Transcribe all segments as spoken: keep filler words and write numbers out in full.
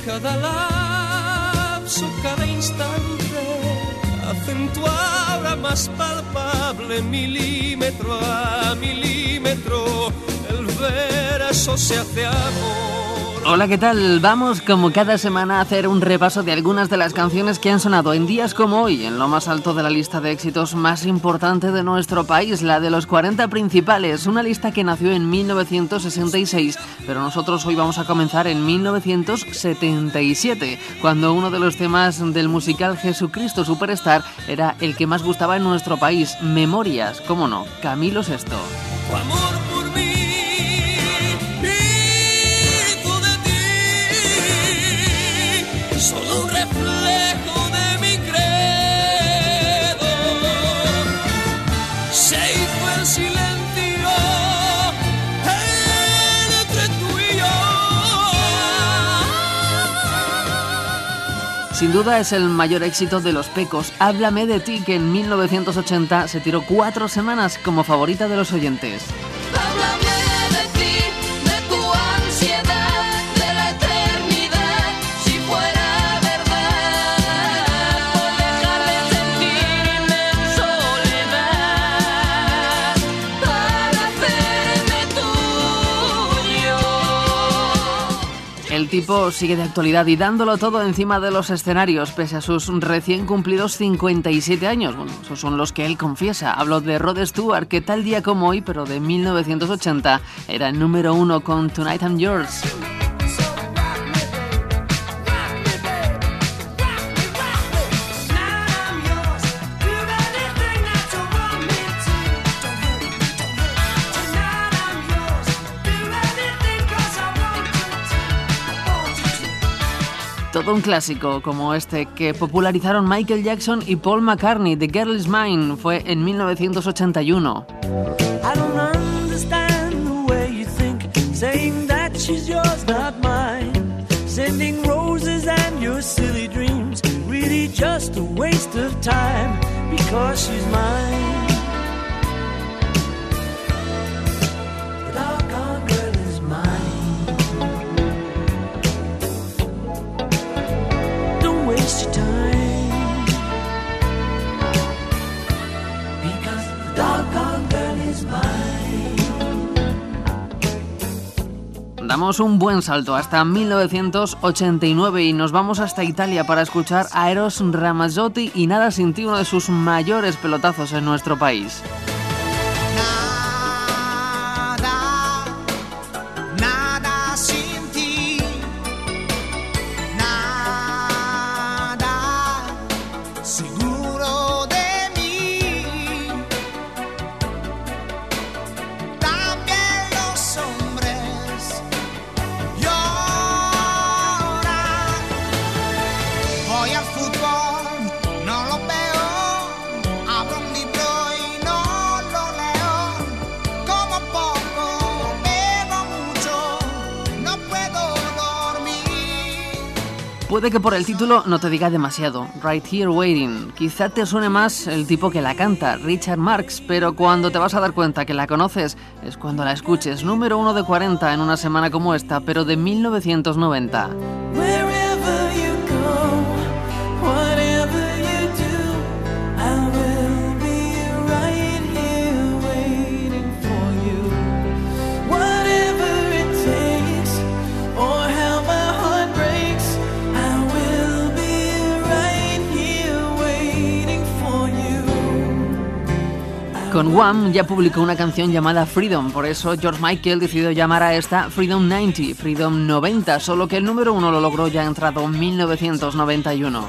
cada lapso, cada instante, acentúa ahora más palpable, milímetro a milímetro, el verso se hace amor. Hola, ¿qué tal? Vamos como cada semana a hacer un repaso de algunas de las canciones que han sonado en días como hoy, en lo más alto de la lista de éxitos más importante de nuestro país, la de los cuarenta principales, una lista que nació en mil novecientos sesenta y seis, pero nosotros hoy vamos a comenzar en mil novecientos setenta y siete, cuando uno de los temas del musical Jesucristo Superstar era el que más gustaba en nuestro país, Memorias, cómo no, Camilo Sesto. Tu amor por mí, hijo de ti, solo un reflejo de mi credo, se hizo el silencio entre tú y yo. Sin duda es el mayor éxito de Los Pecos, Háblame de ti, que en mil novecientos ochenta se tiró cuatro semanas como favorita de los oyentes. Háblame de ti, de tu ansiedad, de la eternidad, si fuera verdad, por dejar de sentirme en soledad, para hacerme tuyo. El tipo sigue de actualidad y dándolo todo encima de los escenarios, pese a sus recién cumplidos cincuenta y siete años. Bueno, esos son los que él confiesa. Hablo de Rod Stewart, que tal día como hoy, pero de mil novecientos ochenta, era el número uno con Tonight I'm Yours. Todo un clásico como este que popularizaron Michael Jackson y Paul McCartney, The Girl Is Mine, fue en mil novecientos ochenta y uno. I don't understand the way you think, saying that she's yours, not mine. Sending roses and your silly dreams, really just a waste of time, because she's mine. The doggone girl is mine. Don't waste your time, because the doggone girl is mine. Damos un buen salto hasta mil novecientos ochenta y nueve y nos vamos hasta Italia para escuchar a Eros Ramazzotti y Nada sin ti, uno de sus mayores pelotazos en nuestro país. Nada, nada sin ti, nada seguro de mí. También los hombres lloran. Voy al fútbol, no lo veo. Abro un libro y no lo leo. Como poco, bebo mucho, no puedo dormir. Puede que por el título no te diga demasiado, Right Here Waiting. Quizá te suene más el tipo que la canta, Richard Marx, pero cuando te vas a dar cuenta que la conoces es cuando la escuches. Número uno de cuarenta en una semana como esta, pero de mil novecientos noventa. Wherever you go, whatever you do, I will be right here waiting for you. Whatever it takes, or how my heart breaks, I will be right here waiting for you. Con Wham ya publicó una canción llamada Freedom, por eso George Michael decidió llamar a esta Freedom noventa, Freedom noventa, solo que el número uno lo logró ya entrado en mil novecientos noventa y uno.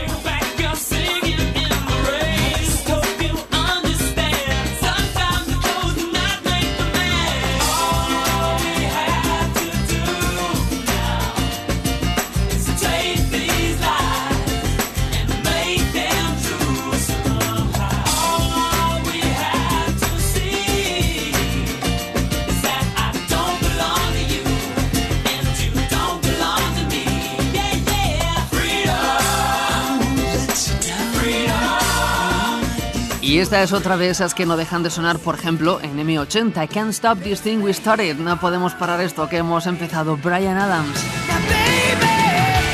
Y esta es otra de esas que no dejan de sonar, por ejemplo, en eme ochenta, Can't Stop This Thing We Started. No podemos parar esto que hemos empezado, Bryan Adams. Baby,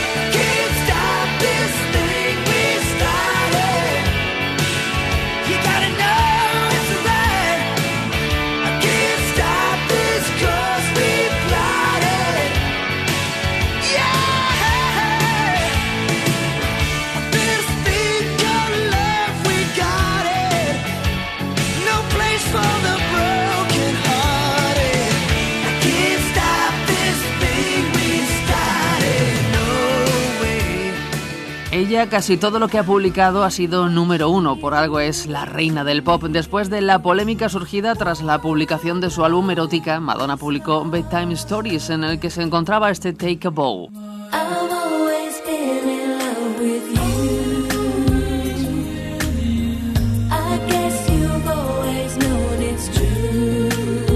Ella casi todo lo que ha publicado ha sido número uno, por algo es la reina del pop. Después de la polémica surgida tras la publicación de su álbum Erótica, Madonna publicó Bedtime Stories, en el que se encontraba este Take a Bow. I've always been in love with you. I guess you've always known it's true.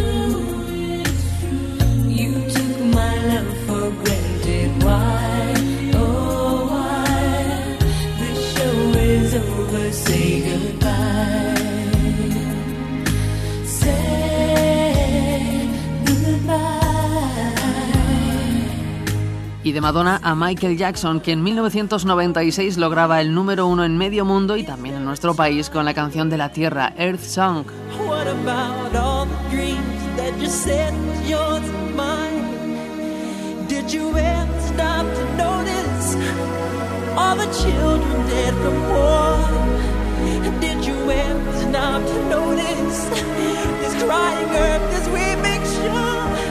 You took my love for granted. Why, oh why? The show is over, say goodbye. Say goodbye. Y de Madonna a Michael Jackson, que en mil novecientos noventa y seis lograba el número uno en medio mundo y también en nuestro país con la canción de la Tierra, Earth Song. What about all the dreams that you said was yours and mine? Did you ever stop to notice all the children dead from war? Did you ever stop to notice this crying earth, this weeping shore?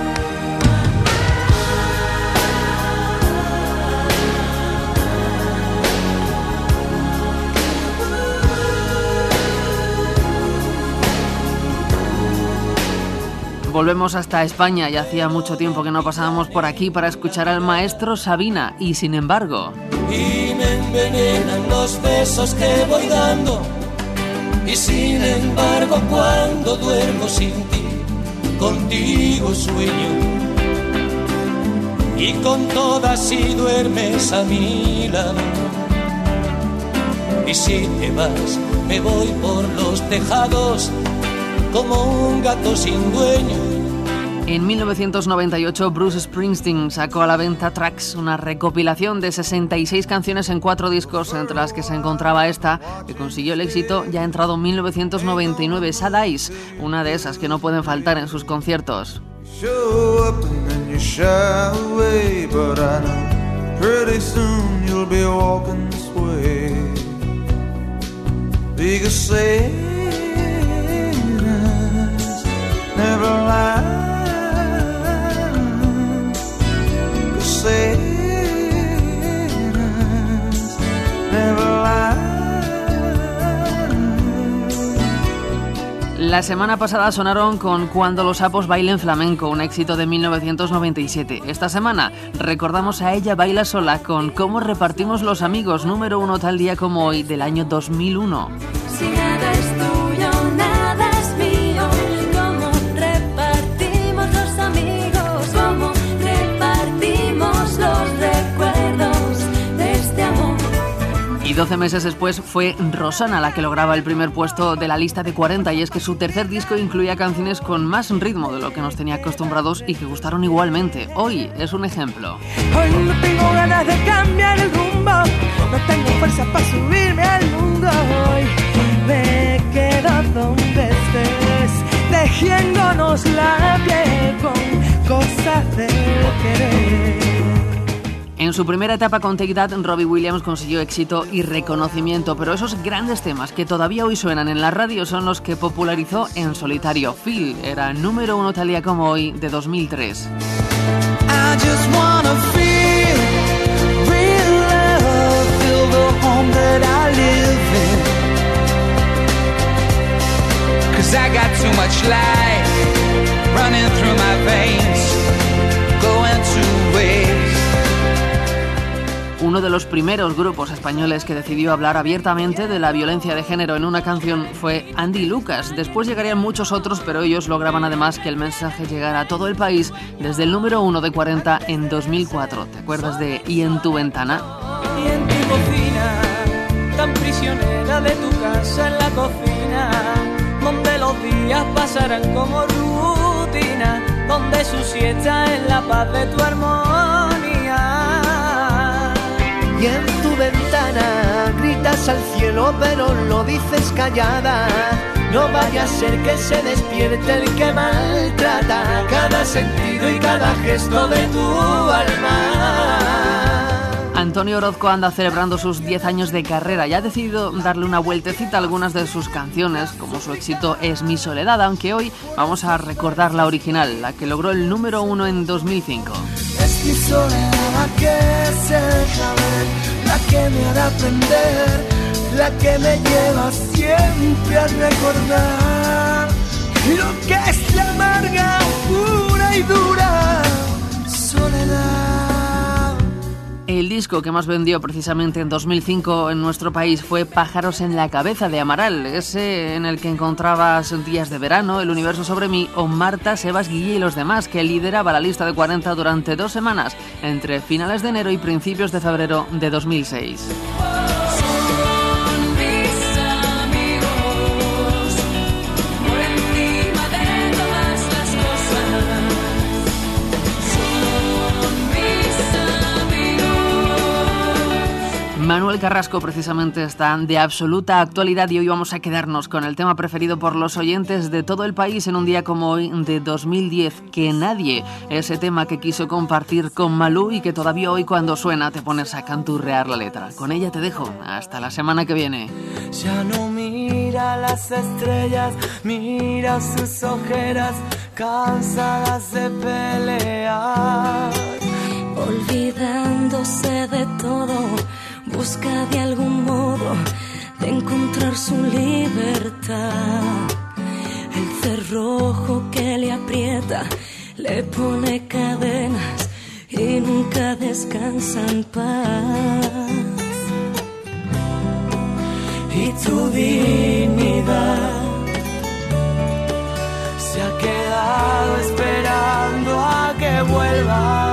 Volvemos hasta España, y hacía mucho tiempo que no pasábamos por aquí para escuchar al maestro Sabina, y sin embargo... Y me envenenan los besos que voy dando, y sin embargo cuando duermo sin ti, contigo sueño, y con todas si duermes a mi lado, y si te vas me voy por los tejados como un gato sin dueño. En mil novecientos noventa y ocho, Bruce Springsteen sacó a la venta Tracks, una recopilación de sesenta y seis canciones en cuatro discos, entre las que se encontraba esta, que consiguió el éxito ya entrado en mil novecientos noventa y nueve, Sad Eyes, una de esas que no pueden faltar en sus conciertos. Show up and then you shy away, but I know pretty soon you'll be walking this way. Because sad eyes never lie. La semana pasada sonaron con Cuando los sapos bailen flamenco, un éxito de mil novecientos noventa y siete. Esta semana recordamos a Ella baila sola con Cómo repartimos los amigos, número uno tal día como hoy, del año dos mil uno. Si nada es tuyo, nada es mío. ¿Cómo repartimos los amigos? ¿Cómo repartimos los recuerdos de este amor? Y doce meses después fue Rosana la que lograba el primer puesto de la lista de cuarenta, y es que su tercer disco incluía canciones con más ritmo de lo que nos tenía acostumbrados y que gustaron igualmente. Hoy es un ejemplo. Hoy no tengo ganas de cambiar el rumbo, no tengo fuerza para subirme al mundo. Hoy me quedo donde estés, tejiéndonos la piel con cosas de querer. En su primera etapa con Take That, Robbie Williams consiguió éxito y reconocimiento, pero esos grandes temas que todavía hoy suenan en la radio son los que popularizó en solitario. Feel era número uno tal día como hoy, de dos mil tres. I just wanna feel real love, feel the home that I live in. 'Cause I got too much life running through my veins, going two ways. Uno de los primeros grupos españoles que decidió hablar abiertamente de la violencia de género en una canción fue Andy Lucas. Después llegarían muchos otros, pero ellos lograban además que el mensaje llegara a todo el país desde el número uno de cuarenta en dos mil cuatro. ¿Te acuerdas de Y en tu ventana? Y en tu cocina, tan prisionera de tu casa en la cocina, donde los días pasarán como rutina, donde su siesta es la paz de tu armonía. Y en tu ventana gritas al cielo pero lo dices callada. No vaya a ser que se despierte el que maltrata cada sentido y cada gesto de tu alma. Antonio Orozco anda celebrando sus diez años de carrera y ha decidido darle una vueltecita a algunas de sus canciones, como su éxito Es mi soledad, aunque hoy vamos a recordar la original, la que logró el número uno en dos mil cinco. Es mi soledad que se deja ver, la que me hará aprender, la que me lleva siempre a recordar lo que es la amarga, pura y dura soledad. El disco que más vendió precisamente en dos mil cinco en nuestro país fue Pájaros en la cabeza de Amaral, ese en el que encontrabas Días de verano, El universo sobre mí o Marta, Sebas, Guille y los demás, que lideraba la lista de cuarenta durante dos semanas, entre finales de enero y principios de febrero de dos mil seis. Manuel Carrasco precisamente está de absoluta actualidad y hoy vamos a quedarnos con el tema preferido por los oyentes de todo el país en un día como hoy de dos mil diez, Que nadie, ese tema que quiso compartir con Malú y que todavía hoy cuando suena te pones a canturrear la letra. Con ella te dejo, hasta la semana que viene. Ya no mira las estrellas, mira sus ojeras cansadas de pelear. Olvidándose de todo, busca de algún modo de encontrar su libertad. El cerrojo que le aprieta le pone cadenas y nunca descansa en paz. Y tu dignidad se ha quedado esperando a que vuelva.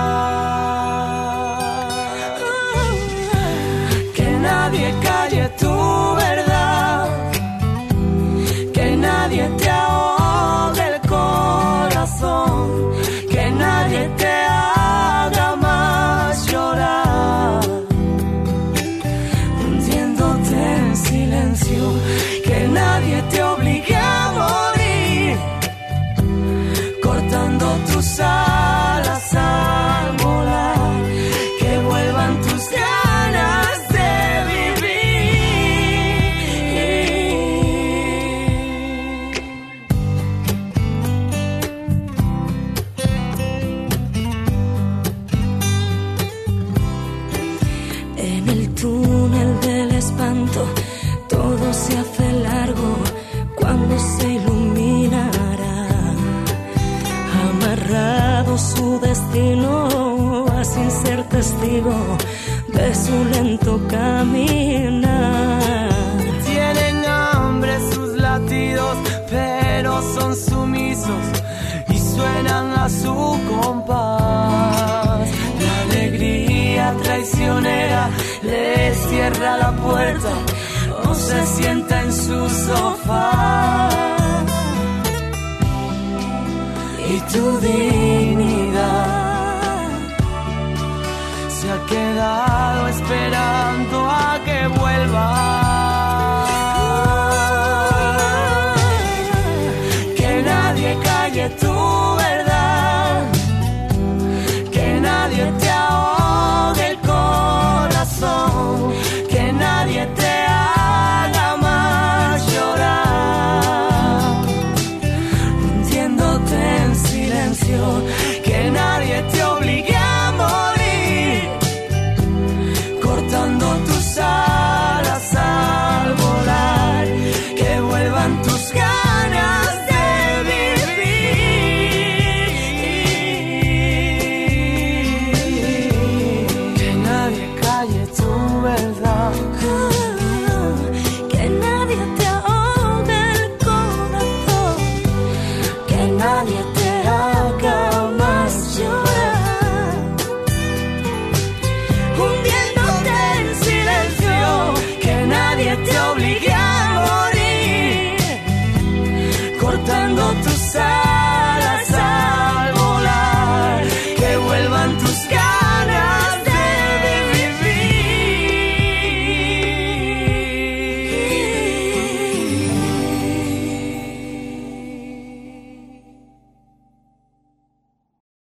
Nadie calle tu verdad, que nadie te ahogue el corazón, que nadie te haga más llorar, hundiéndote en silencio, que nadie te obligue a morir, cortando tus alas al volar, que vuelvan tus ganas. Todo se hace largo cuando se iluminará, amarrado su destino a sin ser testigo de su lento caminar. Tienen hambre sus latidos, pero son sumisos y suenan a su compás. La alegría traicionera les cierra la puerta o se sienta en su sofá. Y tu dignidad se ha quedado esperando a que vuelva. Que nadie calle tu verdad, que nadie te